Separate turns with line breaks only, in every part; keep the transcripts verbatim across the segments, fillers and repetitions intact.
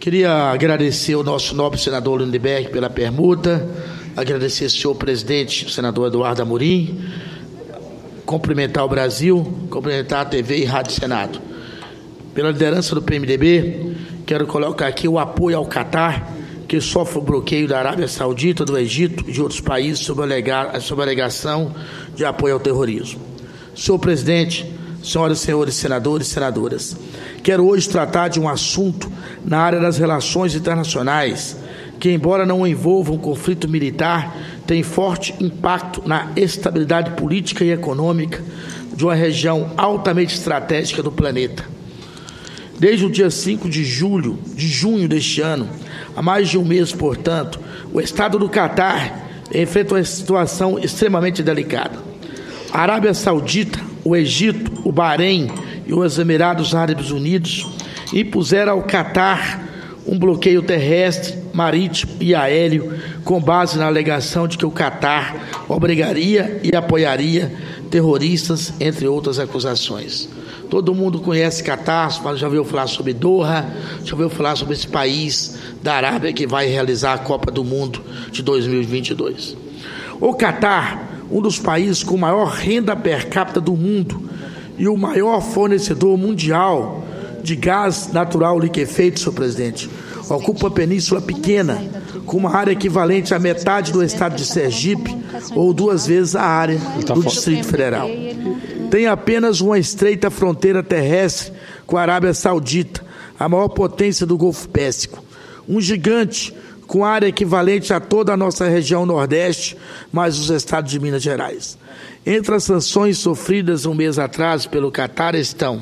Queria agradecer ao nosso nobre senador Lindenberg pela permuta, agradecer ao senhor presidente, o senador Eduardo Amorim, cumprimentar o Brasil, cumprimentar a T V e Rádio Senado. Pela liderança do P M D B, quero colocar aqui o apoio ao Catar, que sofre o bloqueio da Arábia Saudita, do Egito e de outros países sob a alegação de apoio ao terrorismo. Senhor presidente, senhoras e senhores senadores e senadoras, quero hoje tratar de um assunto na área das relações internacionais, que, embora não envolva um conflito militar, tem forte impacto na estabilidade política e econômica de uma região altamente estratégica do planeta. Desde o dia cinco de julho, de junho deste ano, há mais de um mês, portanto, o Estado do Catar enfrenta uma situação extremamente delicada. A Arábia Saudita, o Egito, o Bahrein e os Emirados Árabes Unidos impuseram ao Catar um bloqueio terrestre, marítimo e aéreo com base na alegação de que o Catar obrigaria e apoiaria terroristas, entre outras acusações. Todo mundo conhece Catar, já ouviu falar sobre Doha, já ouviu falar sobre esse país da Arábia que vai realizar a Copa do Mundo de dois mil e vinte e dois. O Catar, um dos países com maior renda per capita do mundo e o maior fornecedor mundial de gás natural liquefeito, senhor presidente, ocupa uma península pequena, com uma área equivalente à metade do estado de Sergipe ou duas vezes a área do Distrito Federal. Tem apenas uma estreita fronteira terrestre com a Arábia Saudita, a maior potência do Golfo Pérsico. Um gigante com área equivalente a toda a nossa região Nordeste, mais os estados de Minas Gerais. Entre as sanções sofridas um mês atrás pelo Catar estão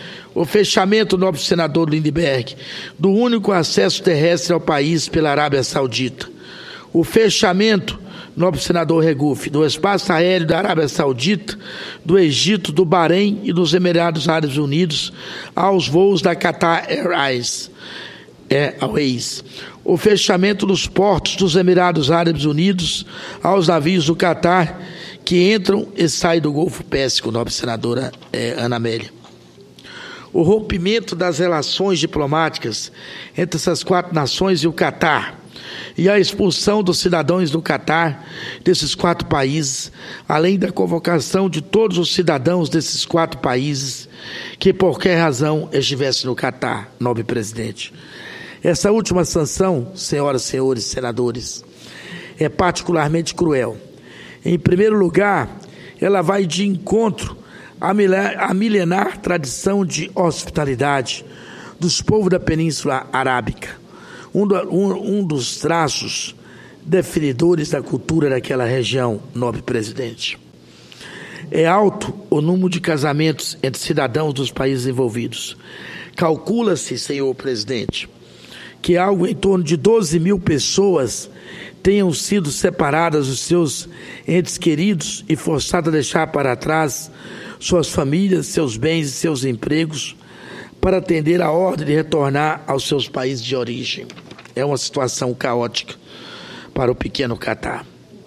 o fechamento, nobre senador Lindenberg, do único acesso terrestre ao país pela Arábia Saudita. O fechamento, nobre senador Regufe, do espaço aéreo da Arábia Saudita, do Egito, do Bahrein e dos Emirados Árabes Unidos aos voos da Qatar Airways. Airways. O fechamento dos portos dos Emirados Árabes Unidos aos navios do Catar que entram e saem do Golfo Pérsico, nobre senadora eh, Ana Amélia. O rompimento das relações diplomáticas entre essas quatro nações e o Catar e a expulsão dos cidadãos do Catar desses quatro países, além da convocação de todos os cidadãos desses quatro países que por qualquer razão estivessem no Catar, nobre presidente. Essa última sanção, senhoras e senhores senadores, é particularmente cruel. Em primeiro lugar, ela vai de encontro à milenar tradição de hospitalidade dos povos da Península Arábica, um, do, um, um dos traços definidores da cultura daquela região, nobre presidente. É alto o número de casamentos entre cidadãos dos países envolvidos. Calcula-se, senhor presidente, que algo em torno de doze mil pessoas tenham sido separadas dos seus entes queridos e forçadas a deixar para trás suas famílias, seus bens e seus empregos para atender a ordem de retornar aos seus países de origem. É uma situação caótica para o pequeno Catar.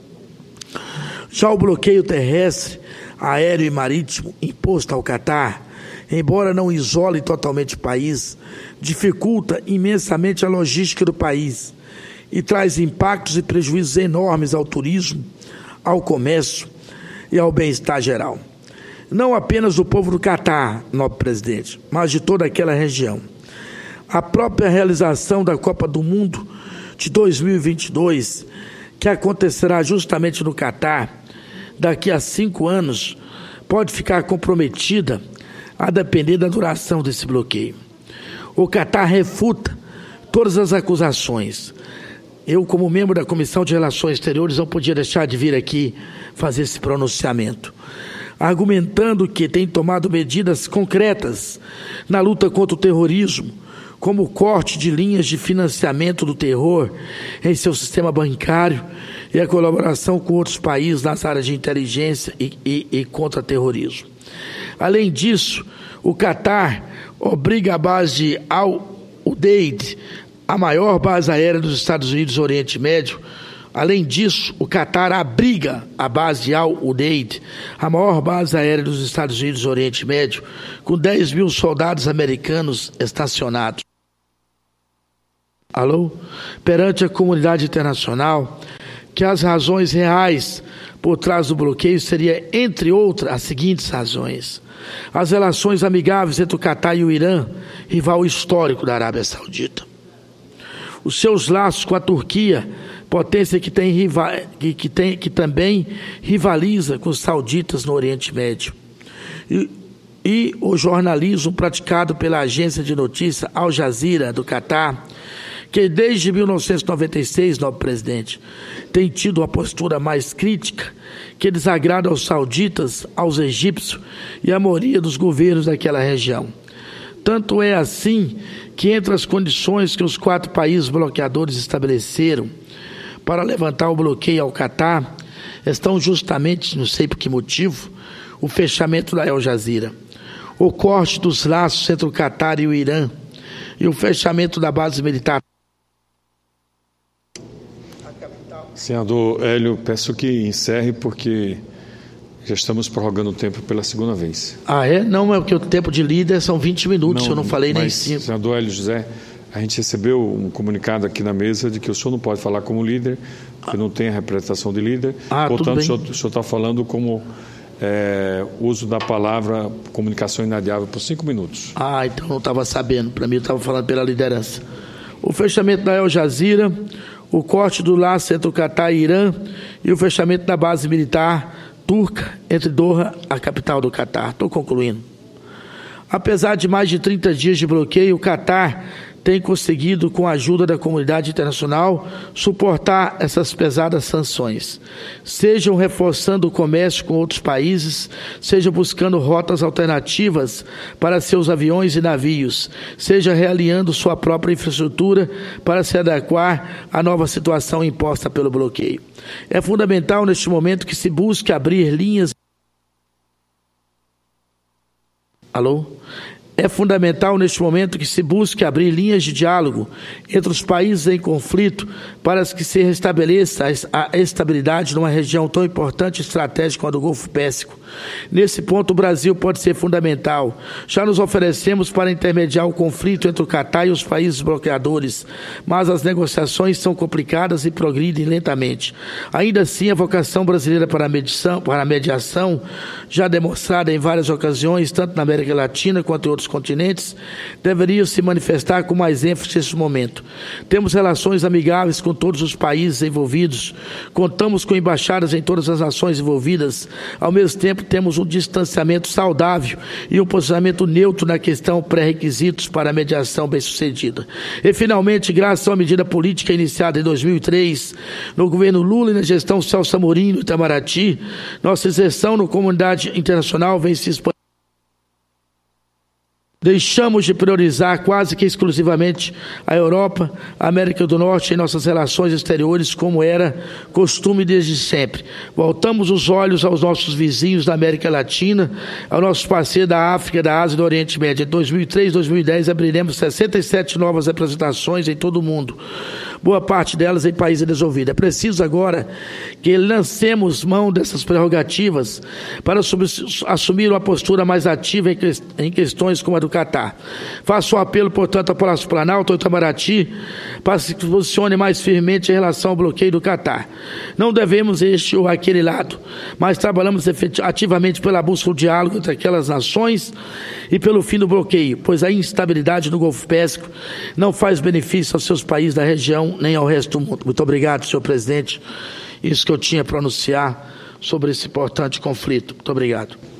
Já o bloqueio terrestre, aéreo e marítimo imposto ao Catar, embora não isole totalmente o país, dificulta imensamente a logística do país e traz impactos e prejuízos enormes ao turismo, ao comércio e ao bem-estar geral. Não apenas do povo do Catar, nobre presidente, mas de toda aquela região. A própria realização da Copa do Mundo de dois mil e vinte e dois, que acontecerá justamente no Catar, daqui a cinco anos, pode ficar comprometida a depender da duração desse bloqueio. O Catar refuta todas as acusações. Eu, como membro da Comissão de Relações Exteriores, não podia deixar de vir aqui fazer esse pronunciamento, argumentando que tem tomado medidas concretas na luta contra o terrorismo, como o corte de linhas de financiamento do terror em seu sistema bancário e a colaboração com outros países nas áreas de inteligência e, e, e contra-terrorismo. Além disso, o Catar obriga a base de Al-Udeid, a maior base aérea dos Estados Unidos do Oriente Médio. Além disso, o Catar abriga a base de Al-Udeid, a maior base aérea dos Estados Unidos do Oriente Médio, com dez mil soldados americanos estacionados. alô, perante a comunidade internacional que as razões reais por trás do bloqueio seria, entre outras, as seguintes razões: as relações amigáveis entre o Catar e o Irã, rival histórico da Arábia Saudita, os seus laços com a Turquia, potência que, tem, que, que, tem, que também rivaliza com os sauditas no Oriente Médio, e, e o jornalismo praticado pela agência de notícia Al Jazeera do Catar, que desde mil novecentos e noventa e seis, nobre presidente, tem tido uma postura mais crítica que desagrada aos sauditas, aos egípcios e à maioria dos governos daquela região. Tanto é assim que, entre as condições que os quatro países bloqueadores estabeleceram para levantar o bloqueio ao Catar, estão justamente, não sei por que motivo, o fechamento da Al Jazeera, o corte dos laços entre o Catar e o Irã e o fechamento da base militar.
Senador Hélio, peço que encerre porque já estamos prorrogando o tempo pela segunda vez.
Ah, é? Não, é porque o tempo de líder são vinte minutos, não, eu não falei nem cinco.
Senador Hélio José, a gente recebeu um comunicado aqui na mesa de que o senhor não pode falar como líder, porque ah. não tem a representação de líder.
Ah,
portanto,
tudo bem.
o senhor está falando como é, uso da palavra comunicação inadiável por cinco minutos.
Ah, então não estava sabendo. Para mim, eu estava falando pela liderança. O fechamento da Al Jazeera, o corte do laço entre o Catar e Irã e o fechamento da base militar turca entre Doha, a capital do Catar. Estou concluindo. Apesar de mais de trinta dias de bloqueio, o Catar tem conseguido, com a ajuda da comunidade internacional, suportar essas pesadas sanções. Sejam reforçando o comércio com outros países, seja buscando rotas alternativas para seus aviões e navios, seja realinhando sua própria infraestrutura para se adequar à nova situação imposta pelo bloqueio. É fundamental neste momento que se busque abrir linhas... Alô? É fundamental neste momento que se busque abrir linhas de diálogo entre os países em conflito para que se restabeleça a estabilidade numa região tão importante e estratégica como a do Golfo Pérsico. Nesse ponto, o Brasil pode ser fundamental. Já nos oferecemos para intermediar o conflito entre o Catar e os países bloqueadores, mas as negociações são complicadas e progridem lentamente. Ainda assim, a vocação brasileira para a mediação, para a mediação já demonstrada em várias ocasiões, tanto na América Latina quanto em outros continentes, deveria se manifestar com mais ênfase neste momento. Temos relações amigáveis com todos os países envolvidos, contamos com embaixadas em todas as nações envolvidas, ao mesmo tempo temos um distanciamento saudável e um posicionamento neutro na questão pré-requisitos para a mediação bem-sucedida. E, finalmente, graças a uma medida política iniciada em dois mil e três, no governo Lula e na gestão Celso Amorim no Itamaraty, nossa inserção na comunidade internacional vem se expandindo. Deixamos de priorizar quase que exclusivamente a Europa, a América do Norte em nossas relações exteriores, como era costume desde sempre. Voltamos os olhos aos nossos vizinhos da América Latina, aos nossos parceiros da África, da Ásia e do Oriente Médio. Em dois mil e três, dois mil e dez, abriremos sessenta e sete novas representações em todo o mundo, boa parte delas em países desenvolvidos. É preciso agora que lancemos mão dessas prerrogativas para assumir uma postura mais ativa em questões como a do Catar. Faço um apelo, portanto, ao Palácio Planalto, ao Itamaraty, para que se posicione mais firmemente em relação ao bloqueio do Catar. Não devemos este ou aquele lado, mas trabalhamos ativamente pela busca do diálogo entre aquelas nações e pelo fim do bloqueio, pois a instabilidade no Golfo Pérsico não faz benefício aos seus países da região nem ao resto do mundo. Muito obrigado, senhor presidente. Isso que eu tinha para anunciar sobre esse importante conflito. Muito obrigado.